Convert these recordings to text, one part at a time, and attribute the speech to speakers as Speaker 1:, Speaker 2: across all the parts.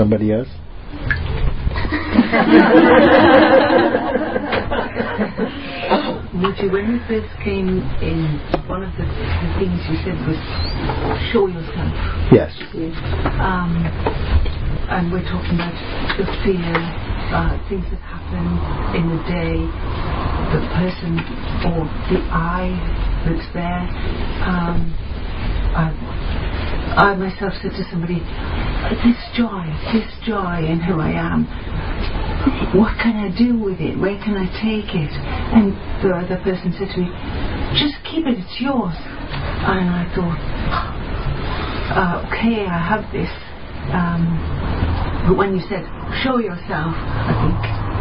Speaker 1: Somebody else?
Speaker 2: Muji, when you first came in, one of the things you said was show yourself.
Speaker 1: Yes.
Speaker 2: And we're talking about the fear, things that happen in the day, the person or the I that's there. I myself said to somebody, this joy in who I am, what can I do with it? Where can I take it? And the other person said to me, just keep it, it's yours. And I thought, okay, I have this. But when you said, show yourself, I think,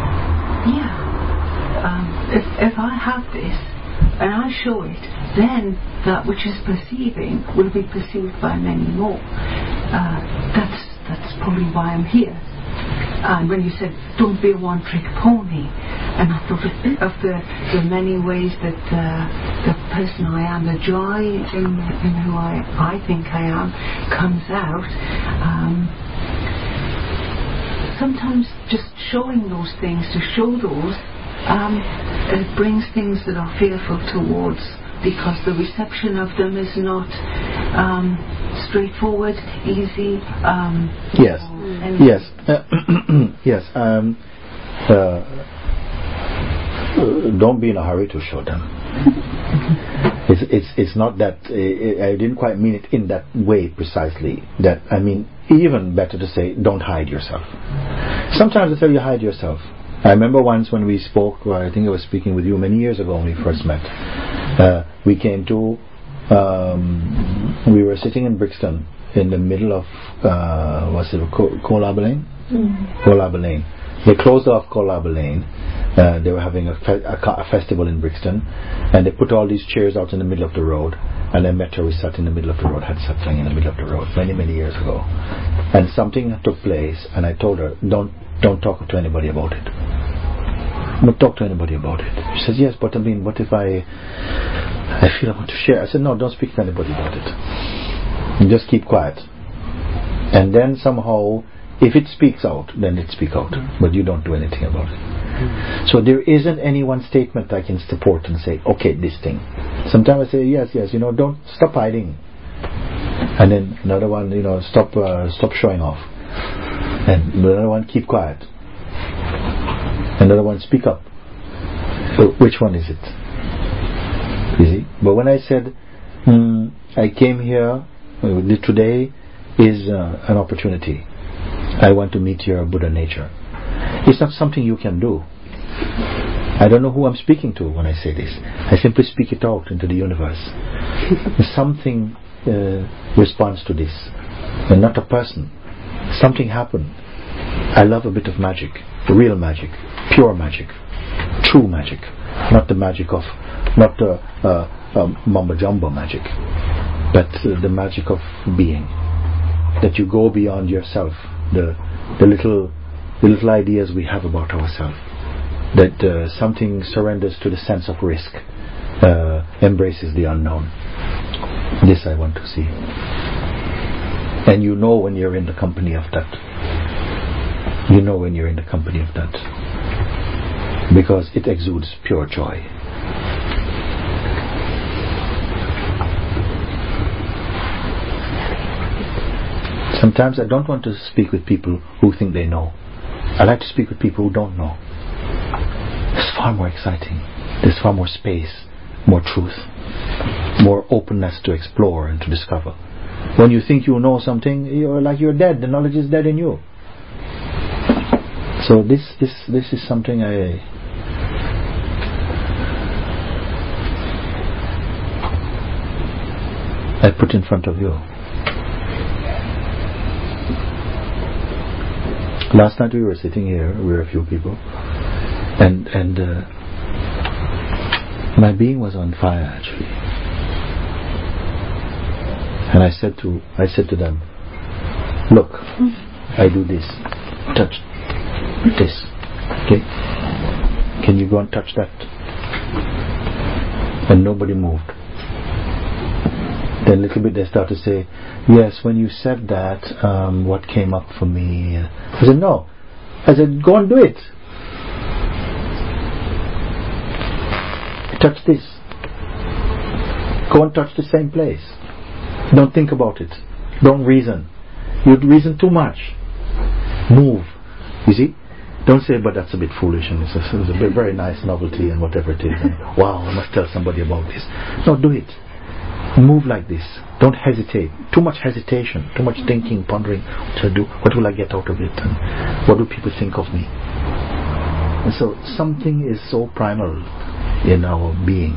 Speaker 2: if I have this, and I show it, then that which is perceiving will be perceived by many more. That's probably why I'm here. And when you said, don't be a one-trick pony, and I thought of the many ways that the person I am, the joy in who I think I am, comes out. Sometimes just showing those things, to show those, it brings things that are fearful towards, because the reception of them is not straightforward, easy.
Speaker 1: Yes. Don't be in a hurry to show them. It's not that I didn't quite mean it in that way precisely. That I mean, even better to say, don't hide yourself. Sometimes I tell you, hide yourself. I remember once when we spoke, I think I was speaking with you many years ago when we first met. We came to, we were sitting in Brixton in the middle of, Colaba Lane? Colaba Lane. They closed off Colaba Lane. They were having a festival in Brixton, and they put all these chairs out in the middle of the road, and I met her. We sat in the middle of the road, had something in the middle of the road many years ago, and something took place, and I told her, don't talk to anybody about it. Don't talk to anybody about it. She says, yes, but I mean, what if I feel I want to share? I said, no, don't speak to anybody about it. And just keep quiet. And then somehow, if it speaks out, then it speaks out. But you don't do anything about it. So there isn't any one statement I can support and say, okay, this thing. Sometimes I say, yes, don't stop hiding. And then another one, stop showing off. And another one, keep quiet. Another one, speak up. So which one is it? You see? But when I said, I came here, today is an opportunity. I want to meet your Buddha nature. It's not something you can do. I don't know who I'm speaking to when I say this. I simply speak it out into the universe. Something responds to this, and not a person. Something happened. I love a bit of magic, real magic, pure magic, true magic, not the magic of, not the mumbo jumbo magic, but the magic of being. That you go beyond yourself, the little ideas we have about ourselves. That something surrenders to the sense of risk, embraces the unknown. This I want to see. And you know when you're in the company of that. You know when you're in the company of that. Because it exudes pure joy. Sometimes I don't want to speak with people who think they know. I like to speak with people who don't know. It's far more exciting. There's far more space, more truth, more openness to explore and to discover. When you think you know something, you're dead. The knowledge is dead in you. So this is something I put in front of you. Last night we were sitting here, we were a few people, and my being was on fire actually. And I said to them, look, I do this, touch this, okay? Can you go and touch that? And nobody moved. Then a little bit they start to say, yes, when you said that, what came up for me? I said, no. I said, go and do it. Touch this. Go and touch the same place. Don't think about it. Don't reason. You reason too much. Move. You see? Don't say, but that's a bit foolish and it's a very nice novelty and whatever it is. And, wow, I must tell somebody about this. No, do it. Move like this. Don't hesitate. Too much hesitation. Too much thinking, pondering. What should I do? What will I get out of it? And what do people think of me? And so something is so primal in our being.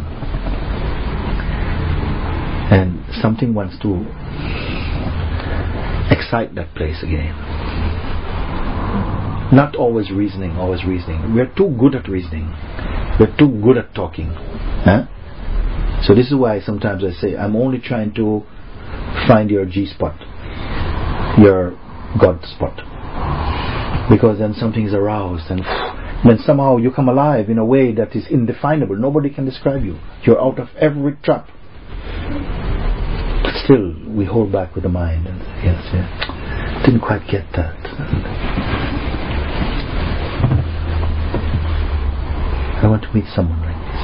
Speaker 1: And something wants to excite that place again. Not always reasoning. We're too good at reasoning. We're too good at talking. Huh? So this is why sometimes I say, I'm only trying to find your G-spot, your God spot. Because then something is aroused and then somehow you come alive in a way that is indefinable. Nobody can describe you. You're out of every trap. But still, we hold back with the mind and say, yes, didn't quite get that. I want to meet someone like this.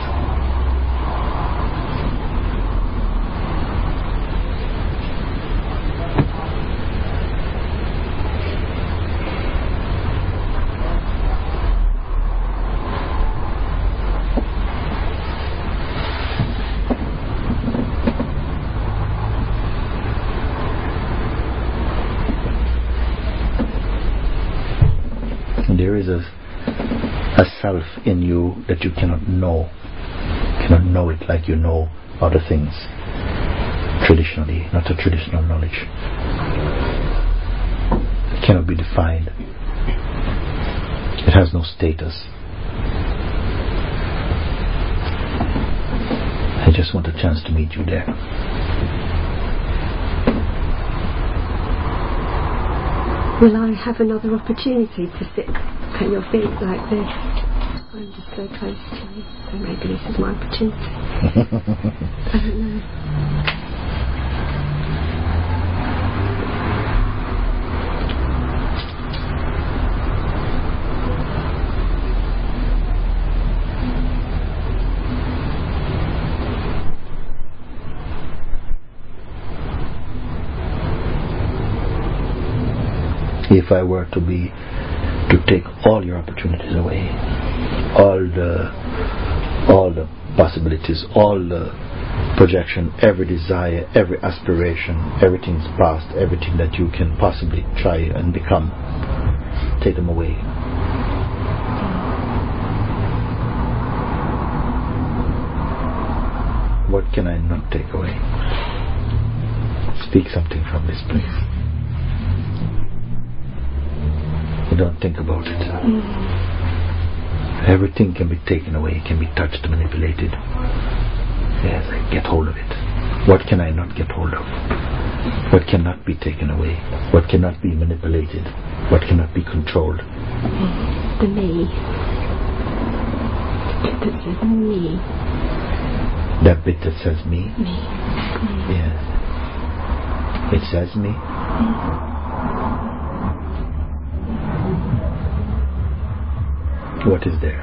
Speaker 1: And there is a self in you that you cannot know. You cannot know it like you know other things traditionally, not a traditional knowledge. It cannot be defined. It has no status. I just want a chance to meet you there.
Speaker 3: Will I have another opportunity to sit at your feet like this? I'm just so close to you, so maybe this is my opportunity. I don't know.
Speaker 1: If I were to take all your opportunities away, all the possibilities, all the projection, every desire, every aspiration, everything's past, everything that you can possibly try and become, take them away. What can I not take away? Speak something from this place. Don't think about it. Everything can be taken away, can be touched, manipulated. Yes, I get hold of it. What can I not get hold of? What cannot be taken away? What cannot be manipulated? What cannot be controlled?
Speaker 3: The me. That says me.
Speaker 1: That bit that says me?
Speaker 3: Me.
Speaker 1: Yes. It says me? What is there?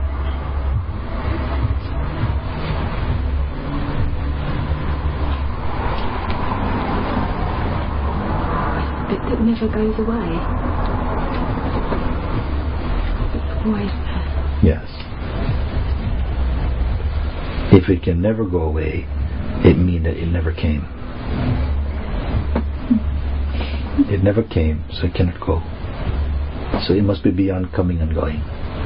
Speaker 3: Bit that never goes away. It's always there.
Speaker 1: Yes. If it can never go away, it means that it never came. It never came, so it cannot go. So it must be beyond coming and going.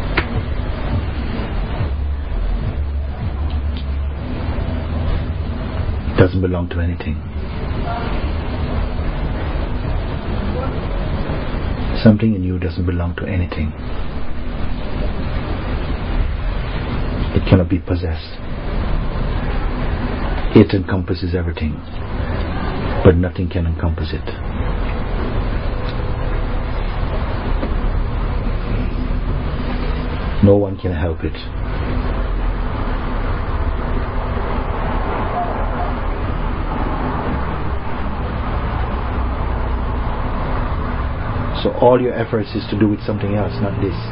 Speaker 1: Doesn't belong to anything. Something in you doesn't belong to anything. It cannot be possessed. It encompasses everything, but nothing can encompass it. No one can help it. So all your efforts is to do with something else, not this.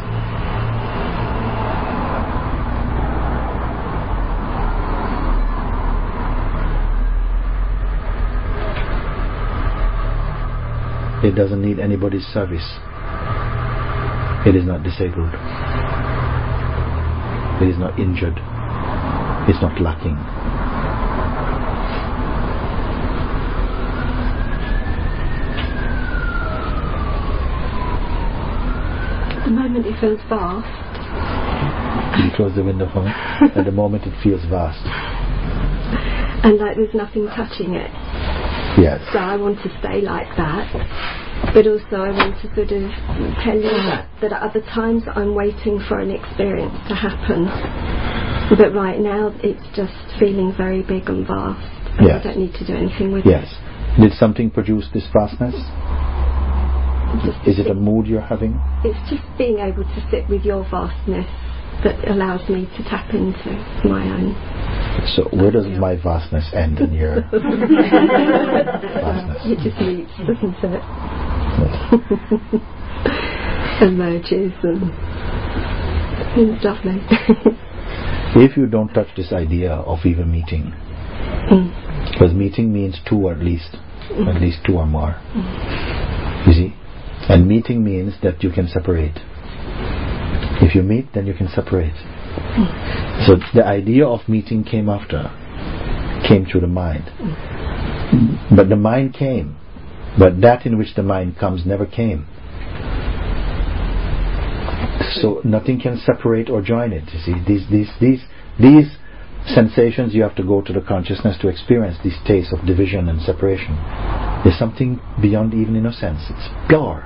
Speaker 1: It doesn't need anybody's service. It is not disabled. It is not injured. It's not lacking.
Speaker 3: At the moment it feels vast.
Speaker 1: You close the window for me. At the moment it feels vast.
Speaker 3: And like there's nothing touching it.
Speaker 1: Yes.
Speaker 3: So I want to stay like that. But also I want to sort of tell you that at other times I'm waiting for an experience to happen. But right now it's just feeling very big and vast. And
Speaker 1: Yes.
Speaker 3: I don't need to do anything with
Speaker 1: Yes. Did something produce this vastness?
Speaker 3: it.
Speaker 1: Is it a mood you're having?
Speaker 3: It's just being able to sit with your vastness that allows me to tap into my own.
Speaker 1: So where does my vastness end in your vastness?
Speaker 3: It just meets, doesn't it? Emerges and it's lovely.
Speaker 1: If you don't touch this idea of even meeting, because meeting means two at least two or more, you see, and meeting means that you can separate. If you meet, then you can separate. So the idea of meeting came through the mind. But the mind came, but that in which the mind comes never came. So nothing can separate or join it. You see, these sensations you have to go to the consciousness to experience. These tastes of division and separation. There's something beyond even innocence. It's pure.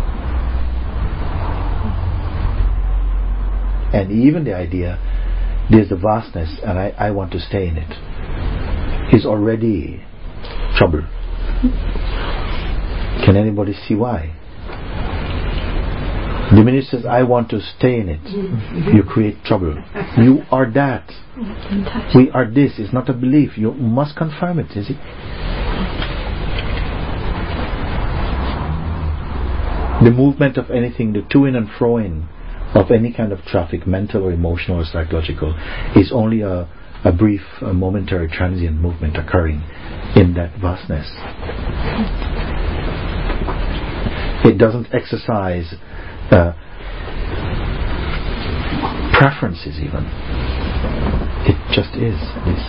Speaker 1: And even the idea, there's the vastness and I want to stay in it, is already trouble. Can anybody see why? The minute says, I want to stay in it, you create trouble. You are that. We are this. It's not a belief. You must confirm it, is it? The movement of anything, the to-in and fro-in of any kind of traffic, mental or emotional or psychological, is only a brief, a momentary, transient movement occurring in that vastness. It doesn't exercise preferences even. It just is this.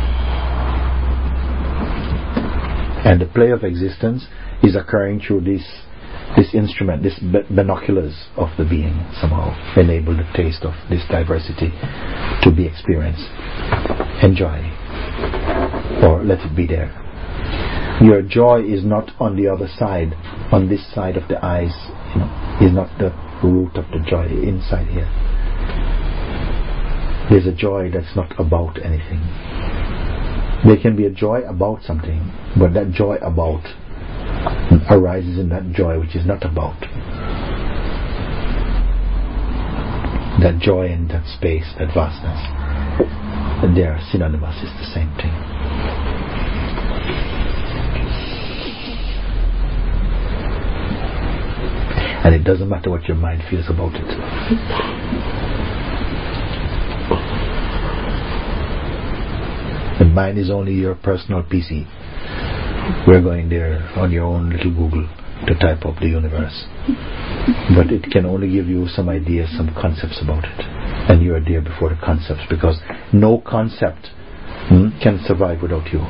Speaker 1: And the play of existence is occurring through this instrument, this binoculars of the being, somehow enable the taste of this diversity to be experienced. Enjoy, or let it be there. Your joy is not on the other side, on this side of the eyes, is not the root of the joy inside here. There's a joy that's not about anything. There can be a joy about something, but that joy about arises in that joy which is not about. That joy and that space, that vastness, they are synonymous, it's the same thing. And it doesn't matter what your mind feels about it. The mind is only your personal PC. We're going there on your own little Google to type up the universe. But it can only give you some ideas, some concepts about it. And you are there before the concepts, because no concept can survive without you.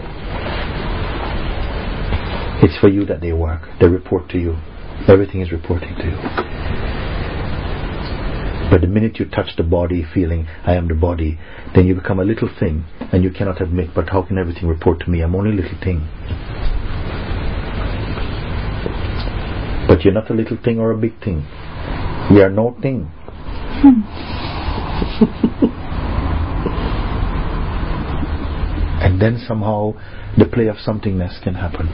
Speaker 1: It's for you that they work. They report to you. Everything is reporting to you. But the minute you touch the body, feeling, I am the body, then you become a little thing, and you cannot admit, but how can everything report to me? I'm only a little thing. But you're not a little thing or a big thing. We are no thing. And then somehow the play of somethingness can happen.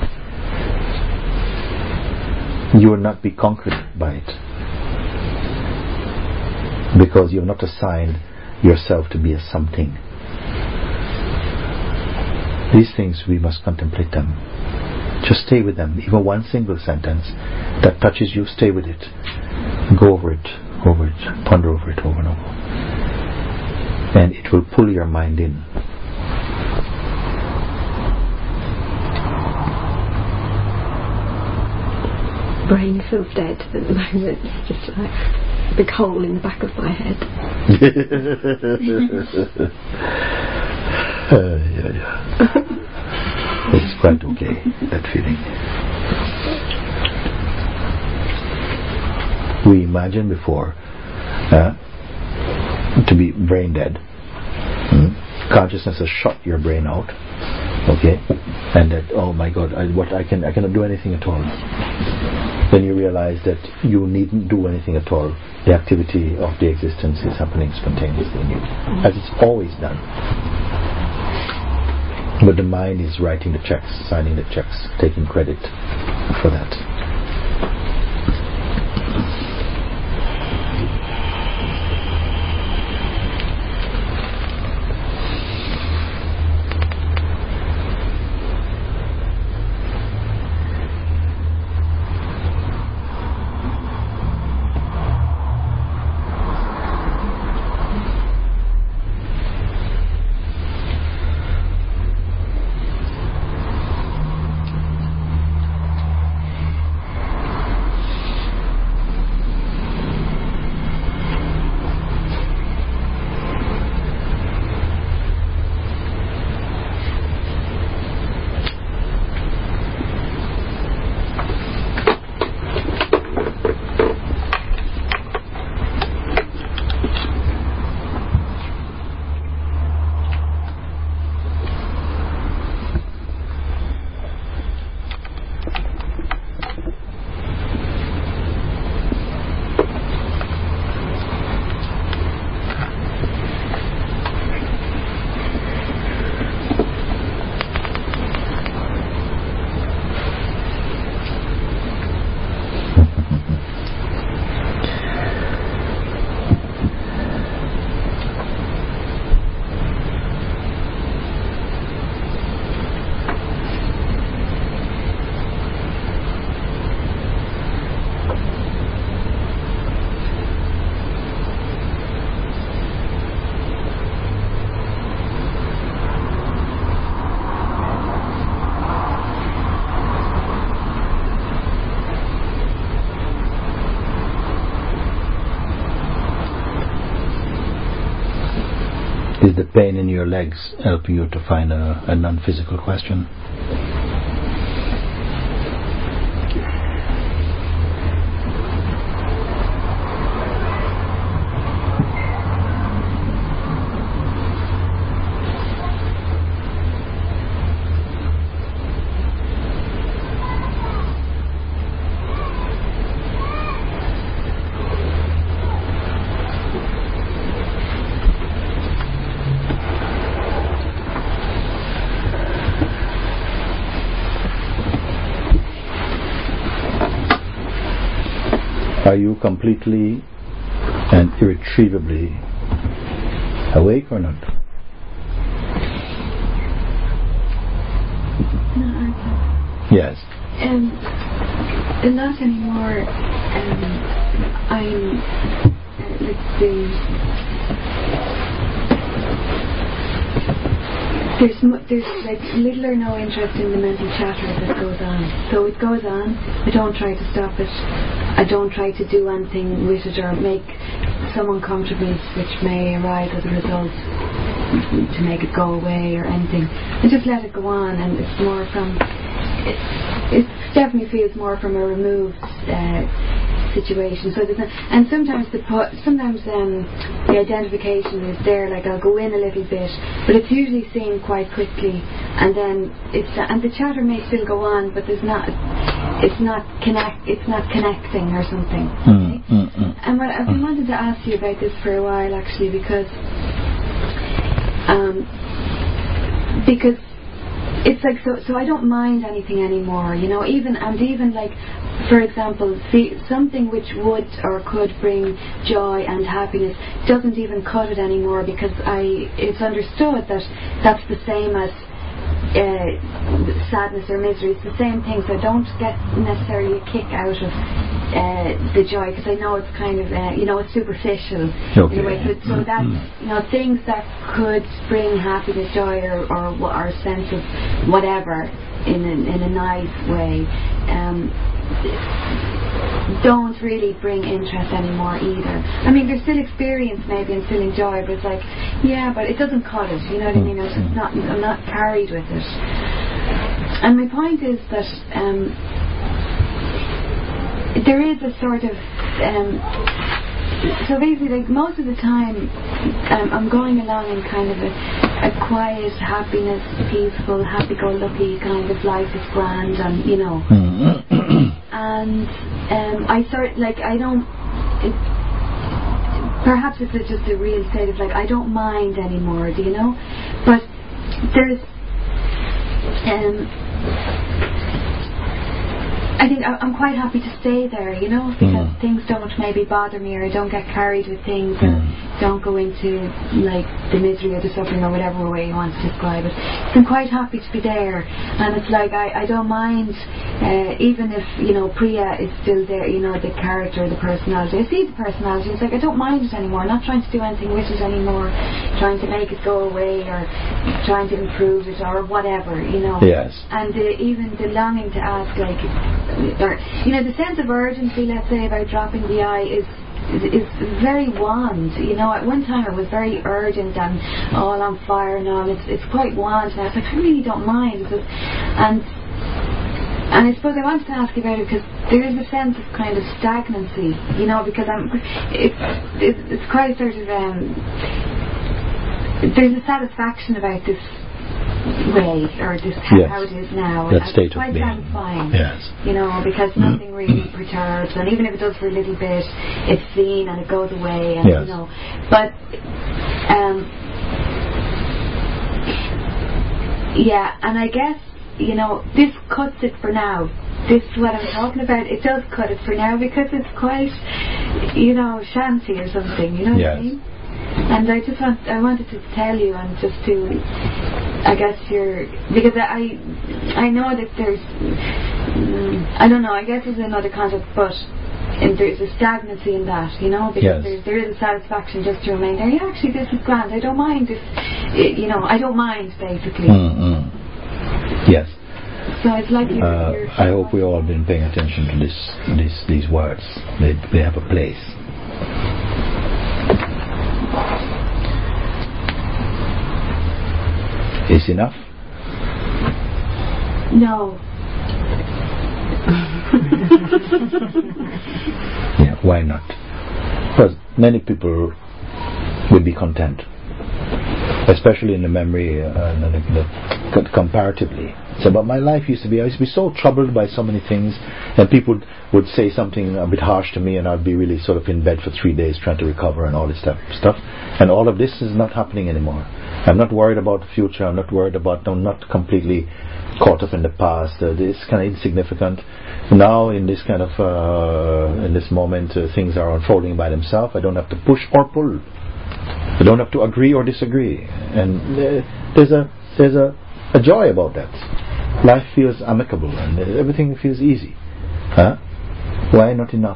Speaker 1: You will not be conquered by it, because you have not assigned yourself to be a something. These things, we must contemplate them. Just stay with them. Even one single sentence that touches you, stay with it. Go over it, ponder over it over and over. And it will pull your mind in.
Speaker 3: Brain feels dead at the moment. It's just like a big hole in the back of my head.
Speaker 1: It's quite okay, that feeling. We imagined before to be brain dead. Consciousness has shut your brain out. Okay? And that, oh my God, I cannot do anything at all. Then you realize that you needn't do anything at all. The activity of the existence is happening spontaneously in you, as it's always done. But the mind is writing the checks, signing the checks, taking credit for that. Is the pain in your legs helping you to find a non-physical question? Are you completely and irretrievably awake or not?
Speaker 3: No.
Speaker 1: Yes.
Speaker 3: Not anymore. I'm there's like little or no interest in the mental chatter that goes on. So it goes on. I don't try to stop it. I don't try to do anything with it or make some uncomfortableness which may arise as a result to make it go away or anything. I just let it go on, and it's more from it definitely feels more from a removed situation. So and sometimes the identification is there. Like I'll go in a little bit, but it's usually seen quite quickly, and then and the chatter may still go on, but it's not connecting or something. Okay? And I've been wanting to ask you about this for a while actually, because it's like so I don't mind anything anymore, you know, even like, for example, something which would or could bring joy and happiness doesn't even cut it anymore, because it's understood that that's the same as
Speaker 4: sadness or misery. It's the same thing, so I don't get necessarily a kick out of the joy, because I know it's kind of it's superficial in a way. So that's things that could bring happiness, joy, or a sense of whatever in a nice way. Don't really bring interest anymore either. I mean, there's still experience maybe and still enjoy, but it's like, yeah, but it doesn't cut it, you know what I mean? It's just I'm not carried with it. And my point is that there is a sort of so basically, like, most of the time I'm going along in kind of a quiet, happiness, peaceful, happy-go-lucky kind of life is grand, and and I sort I don't. Perhaps it's just a real state of I don't mind anymore, do you know? But there's I think I'm quite happy to stay there, because things don't maybe bother me, or I don't get carried with things, or don't go into the misery or the suffering or whatever way you want to describe it. So I'm quite happy to be there, and it's I don't mind, even if Priya is still there, the character, the personality. I see the personality. It's I don't mind it anymore. I'm not trying to do anything with it anymore, trying to make it go away or trying to improve it or whatever,
Speaker 1: Yes.
Speaker 4: And even the longing to ask, the sense of urgency, let's say, about dropping the eye is very wan. At one time it was very urgent and all on fire and all. It's quite wan. And I was I really don't mind. And I suppose I wanted to ask you about it because there is a sense of kind of stagnancy, because it's quite sort of there's a satisfaction about this way, or this how it is now.
Speaker 1: That state
Speaker 4: quite
Speaker 1: of being.
Speaker 4: satisfying.
Speaker 1: Yes.
Speaker 4: Because nothing really perturbs, and even if it does for a little bit, it's seen and it goes away, and
Speaker 1: yes.
Speaker 4: But and I guess this cuts it for now. This is what I'm talking about. It does cut it for now because it's quite, shanty or something. You know what I mean? And I wanted to tell you, and just to, I guess because I know that there's, I don't know, I guess there's another concept, but there's a stagnancy in that, because there is a satisfaction just to remain there. Yeah, actually, this is grand. I don't mind if, I don't mind, basically.
Speaker 1: Yes.
Speaker 4: So it's like
Speaker 1: I hope we've all been paying attention to these words. They have a place. Is enough?
Speaker 4: No.
Speaker 1: Yeah, why not? Because many people will be content, especially in the memory comparatively. So, but my life I used to be so troubled by so many things, and people would say something a bit harsh to me, and I'd be really sort of in bed for 3 days trying to recover and all this stuff. And all of this is not happening anymore. I'm not worried about the future. I'm not worried about. I'm not completely caught up in the past. This kind of insignificant. Now, in this kind of in this moment, things are unfolding by themselves. I don't have to push or pull. I don't have to agree or disagree. And there's a joy about that. Life feels amicable and everything feels easy. Huh? Why not enough?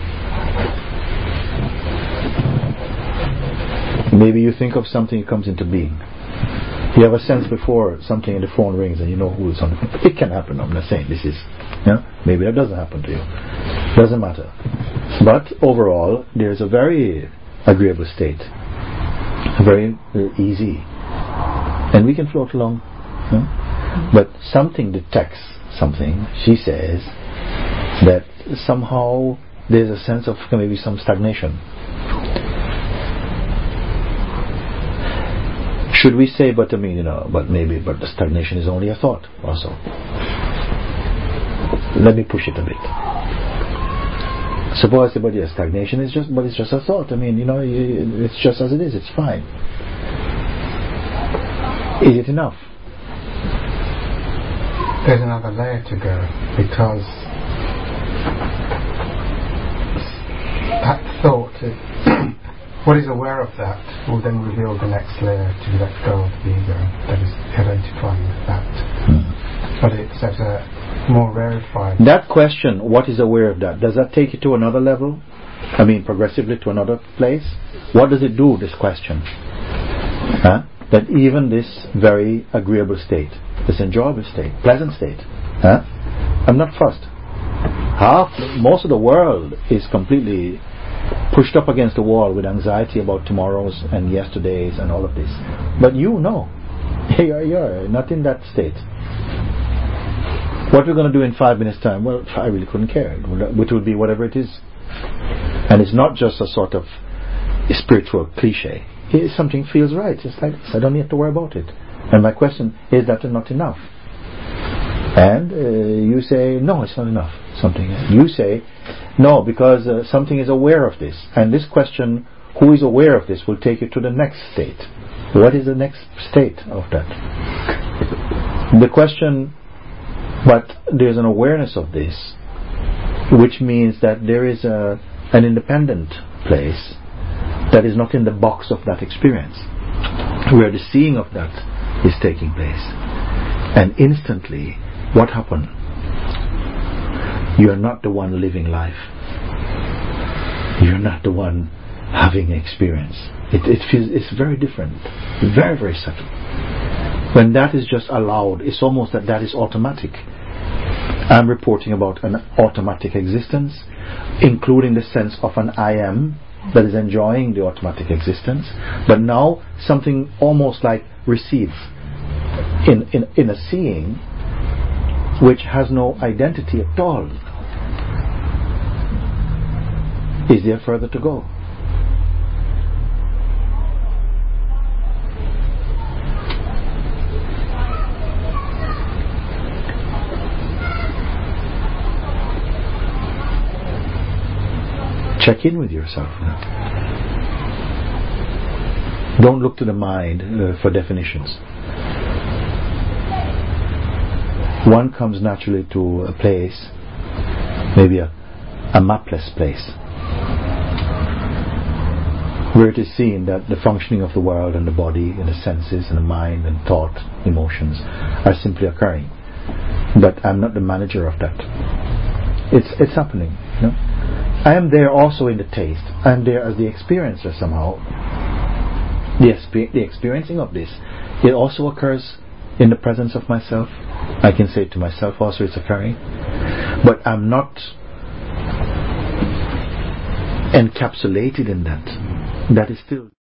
Speaker 1: Maybe you think of something, it comes into being. You have a sense before something and the phone rings and you know who is on the phone. It can happen. I'm not saying this is. Maybe that doesn't happen to you. Doesn't matter. But overall, there's a very agreeable state. Very easy. And we can float along. But something detects something. She says that somehow there's a sense of maybe some stagnation. Should we say, but the stagnation is only a thought also. Let me push it a bit. Suppose stagnation is it's just a thought. It's just as it is. It's fine. Is it enough?
Speaker 5: There's another layer to go, because that thought, what is aware of that will then reveal the next layer to let go of the ego that is identifying that but it's at a more rarefied.
Speaker 1: That question, what is aware of that? Does that take you to another level? I mean, progressively to another place? What does it do, this question? That even this very agreeable state, this enjoyable state, pleasant state, I'm not fussed. Most of the world is completely pushed up against the wall with anxiety about tomorrows and yesterdays and all of this. But you're not in that state. What we're going to do in 5 minutes' time, well, I really couldn't care. It would be whatever it is. And it's not just a sort of spiritual cliche. If something feels right, it's like this. I don't need to worry about it. And my question is that not enough? And you say, no, it's not enough. You say, no, because something is aware of this. And this question, who is aware of this, will take you to the next state. What is the next state of that? The question, but there's an awareness of this, which means that there is an independent place that is not in the box of that experience, where the seeing of that is taking place. And instantly, what happened? You're not the one living life. You're not the one having experience. It's very different. Very, very subtle. When that is just allowed, it's almost that is automatic. I'm reporting about an automatic existence, including the sense of an I am that is enjoying the automatic existence. But now something almost like recedes in a seeing which has no identity at all. Is there further to go? Check in with yourself now. Don't look to the mind for definitions. One comes naturally to a place, maybe a mapless place, where it is seen that the functioning of the world and the body and the senses and the mind and thought, emotions are simply occurring. But I'm not the manager of that. It's happening. You know? I am there also in the taste. I am there as the experiencer somehow. The experiencing of this, it also occurs in the presence of myself. I can say it to myself also, it's occurring. But I'm not encapsulated in that. That is still